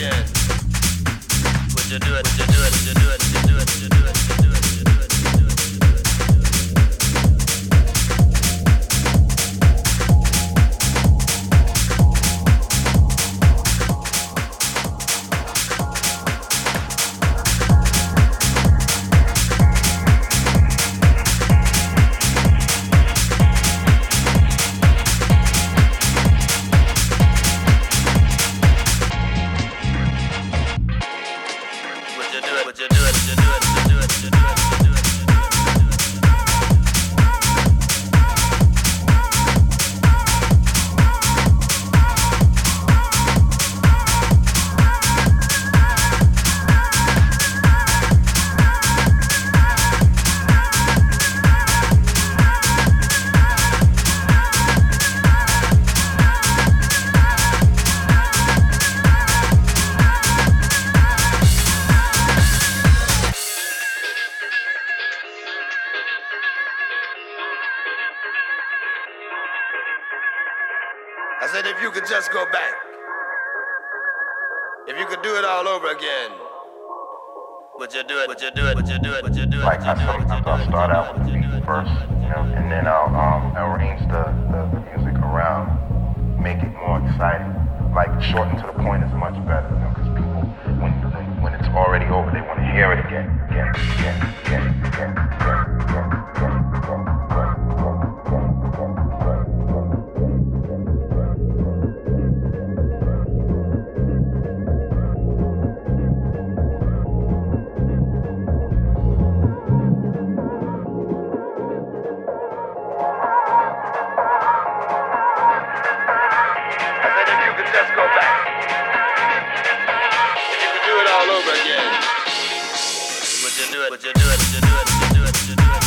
again? Would you do it? Would you do it? Would you do it? Would you do it? Would you do it? Would you do it? Would you do it? I said if you could just go back, if you could do it all over again, would you do it? Would you do it? Would you do it? Would you do it? Like sometimes I'll start out with the beat first, you know, and then I'll arrange the music around, make it more exciting. Like shorten to the point is much better, you know, because people, when it's already over, they want to hear it again. Would you do it? Would you do it? Would you do it? Would you do it? Would you do it?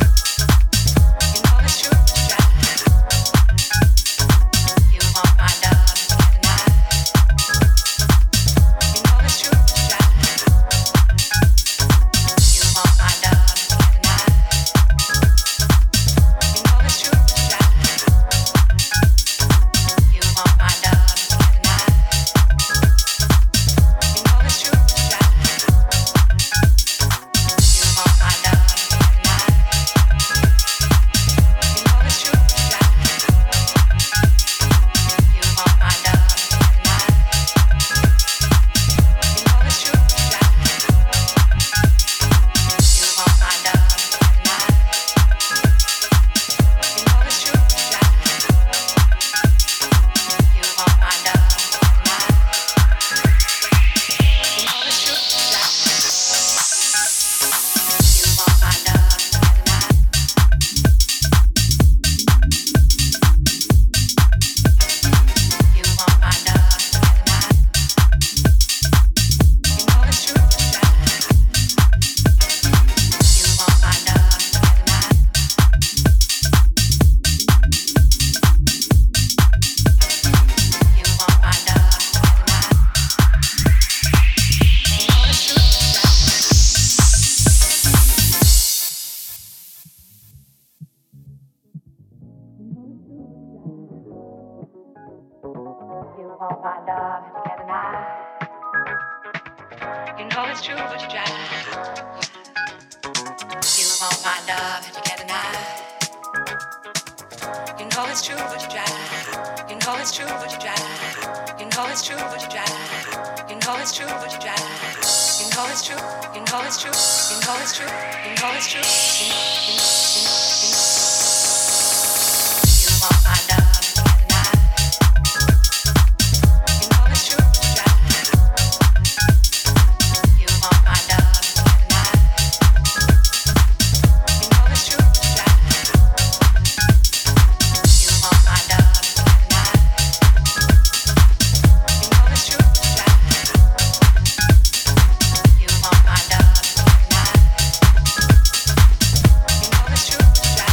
You won't find out. You want my love and you can't deny. You know it's true, but you try. You want my love and you can't deny. You know it's true, but you try. You know it's true, but you try. You know it's true, but you try. You know it's true, but you try. You know it's true. You know it's true. You know it's true. You know it's true. You want my love and you can't deny. You know it's true, but you try. You want my love and you can't deny. You know it's true, but you try. You want my love and you can't deny. You know it's true, but you try. You want my love and you can't deny. You know it's true, but you try.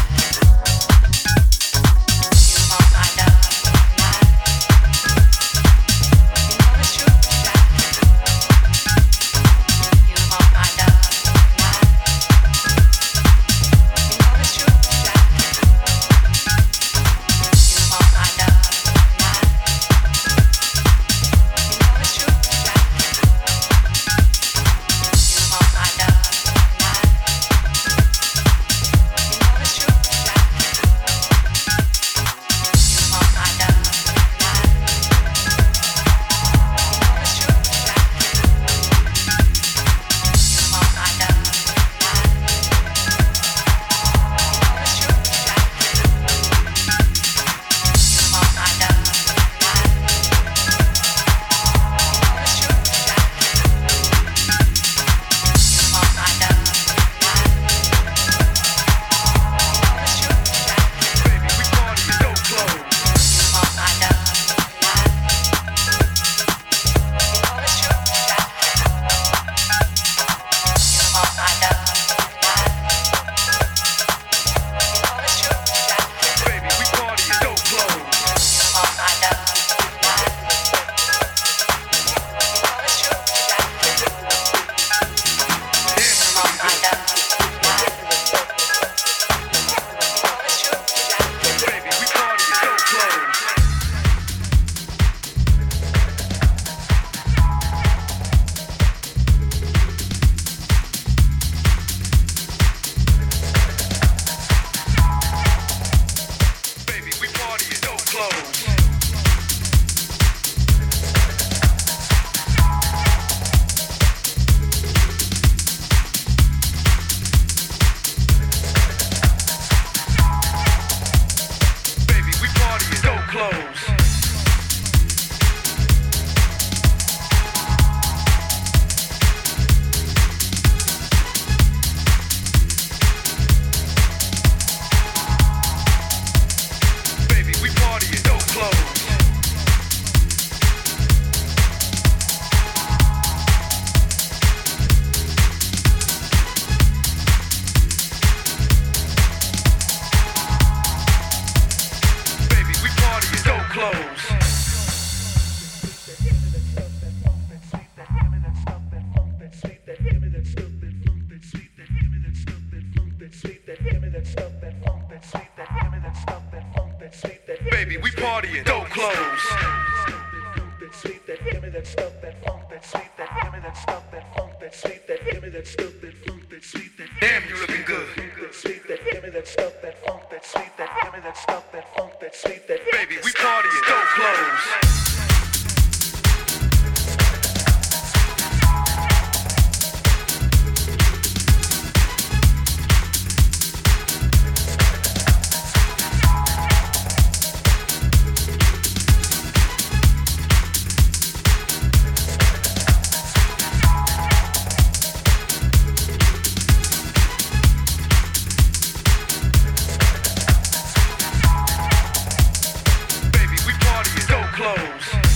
You want my love and you can't deny. You know it's true, but you try. You want my love and you can't deny. You know it's true, but you try. You want my love and you can't deny. You know it's true, but you try. You want my love and you can't deny. You know it's true, but you try. You want my love and you can't deny. You know it's true, but you try. You want my love and you can't deny. You know it's true, but you try. You want my love and you can't deny. You know it's true, but you try. You want my love and you can't deny. You know it's true, but you try. Baby, we party in no clothes. You want my love and you can't deny. You know it's true, but you try. You want my love and you can't deny. You know it's true, but you try. Baby, we party in no clothes. You want my love and you can't deny. You know it's true, but you try. You want my love and you can't deny. You know it's true, but you try. Baby, we party in no clothes. Baby, we party in no clothes. Baby, we party in no clothes. Baby, we party in no clothes. Baby, we party in no clothes. Baby, we party in no clothes. Damn, you looking good. Baby, we party in no clothes. Baby, we party in no clothes.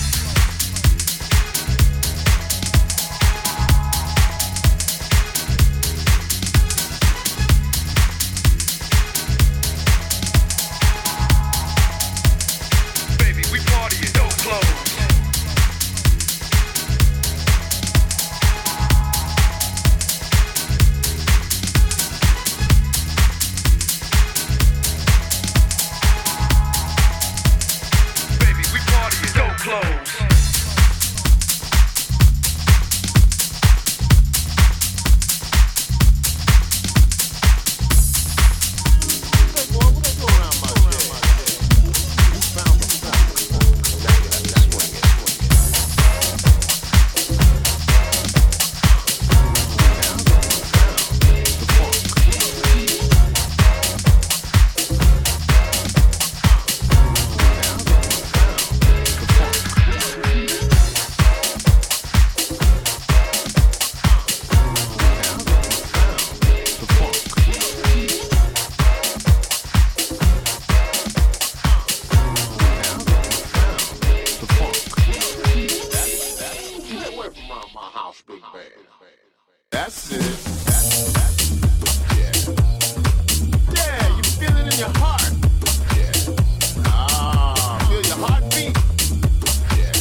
That's it. Yeah. Yeah, you feel it in your heart. Yeah. Ah, feel your heartbeat. Yeah.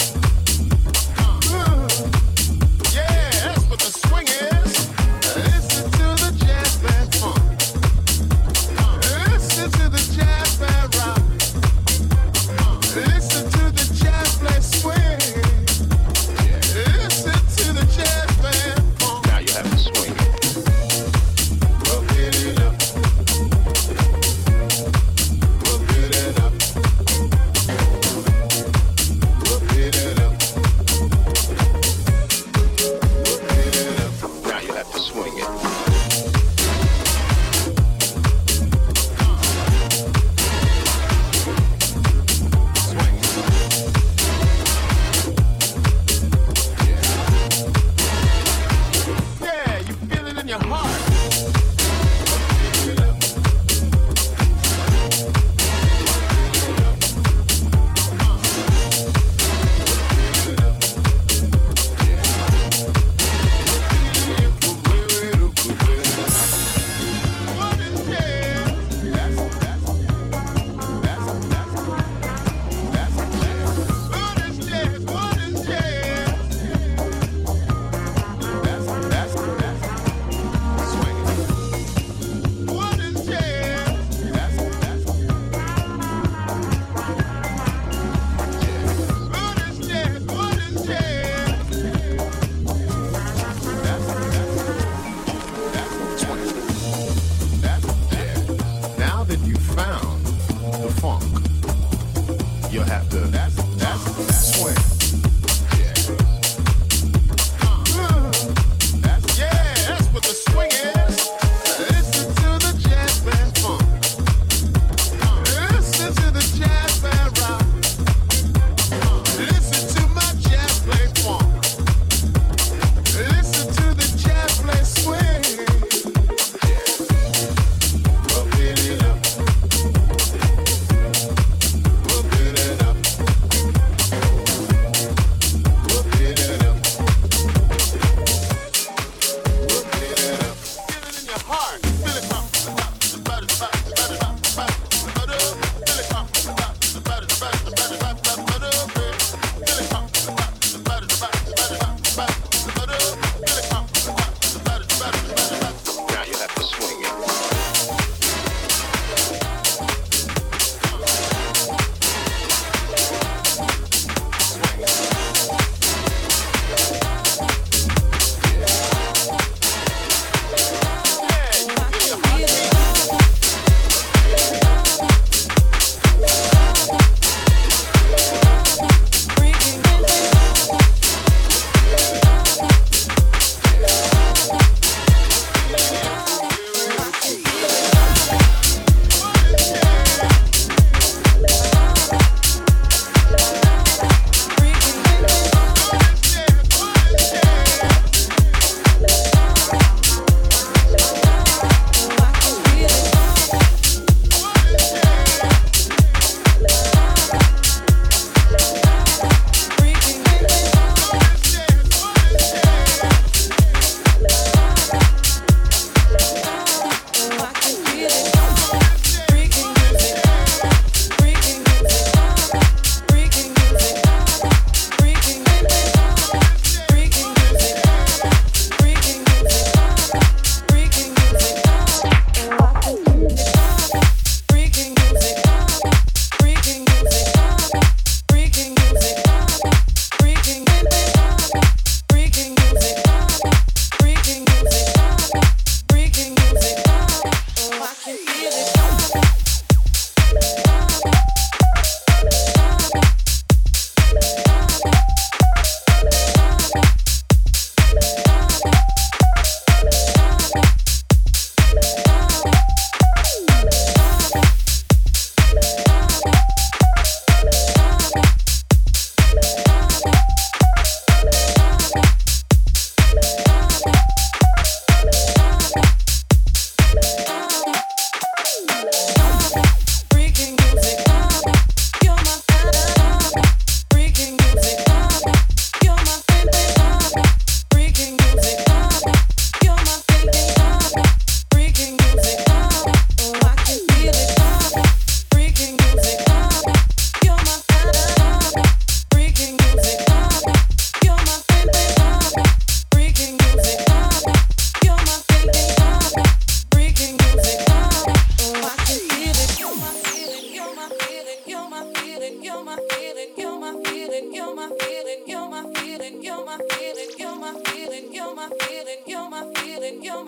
Yeah, that's what the swing is. Listen to the jazz band funk. Listen to the jazz band rock. Listen to the jazz band swing. Listen to the jazz band funk. Now you have to swing.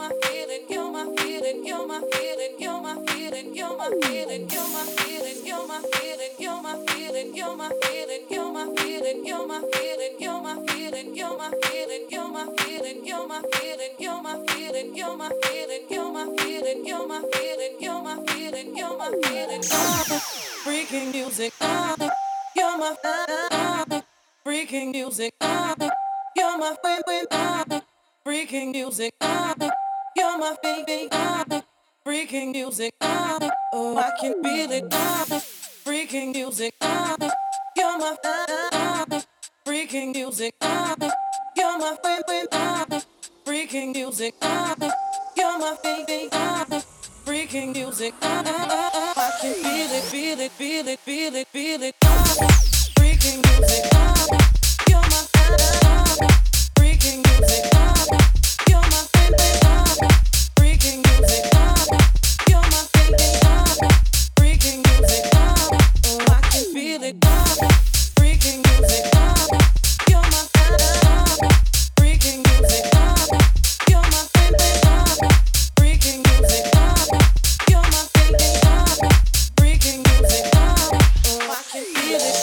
Freaking music, you're my freaking music, you're my friend. Freaking music, you're my baby. Freaking music, oh I can feel it. Freaking music, you're my freaking music, you're my friend. Freaking music, you're my baby. Freaking music, I can feel it, feel it, feel it, feel it, feel it. Freaking music, you're my freaking music, you're my friend. Freaking music, you're my baby. Freaking music, oh I can feel it. Freaking music, you're my freaking music, you're my friend. Freaking music, you're my baby. Freaking music, oh I can feel it.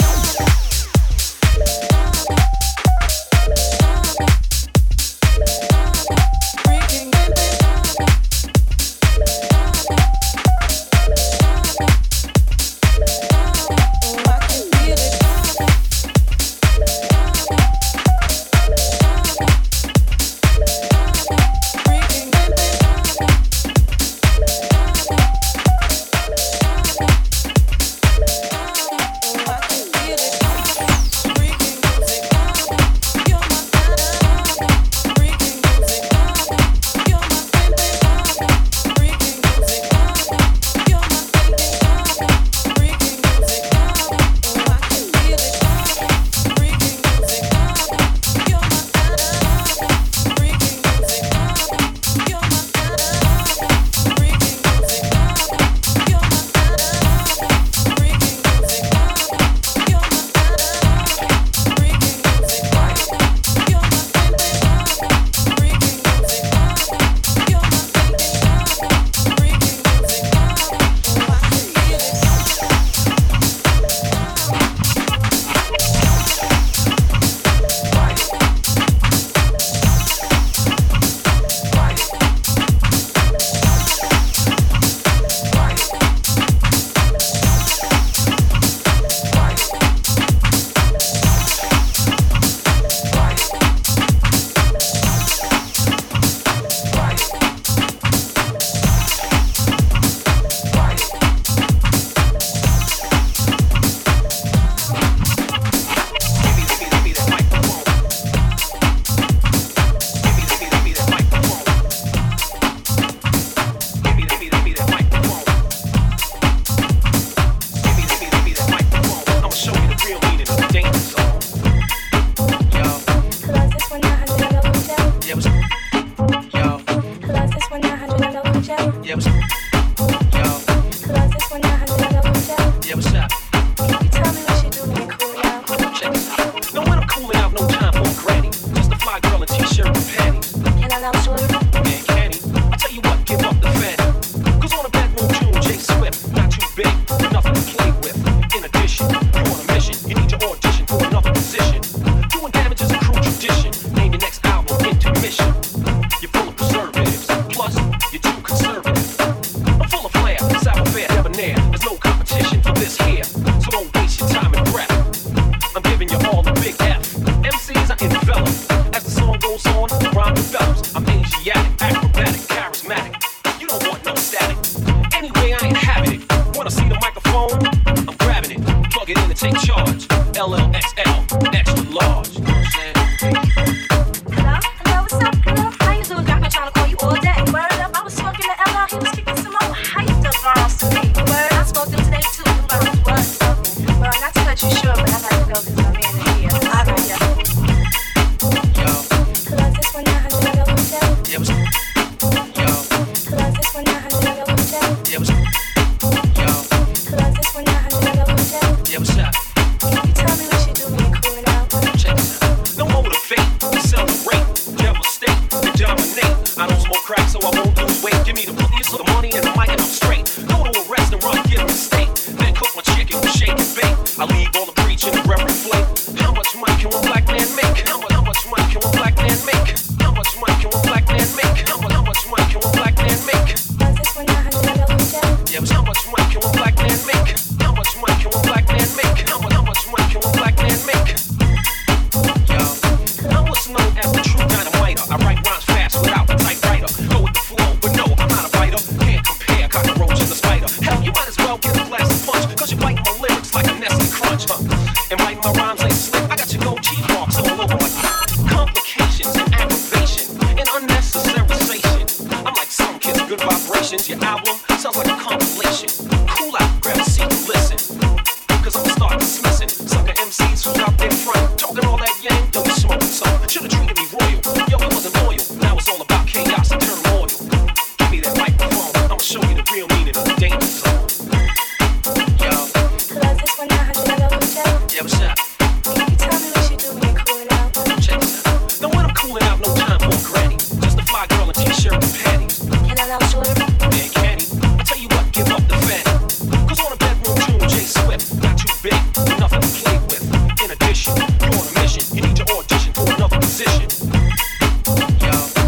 This one front, talking all that yang, don't be smoking some. Should've treated me royal. Yo, it wasn't loyal. Now it's all about chaos and turmoil. Give me that microphone. I'ma show you the real meaning of the danger zone. Yo. Hello, this 1-900 hotel. Yeah, what's up? Can you tell me what you do when you're cooling out? Check this out. Now when I'm cooling out, no time for a granny. Just a fly girl in t-shirt and panties. Can I love shorter? Yeah, can he? I tell you what, give up the fatty. Cause on a bedroom tune, Jay Swift, not too big, nothing to play with. In addition, you're on a mission. You need to audition for another position. Yo.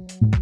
Thank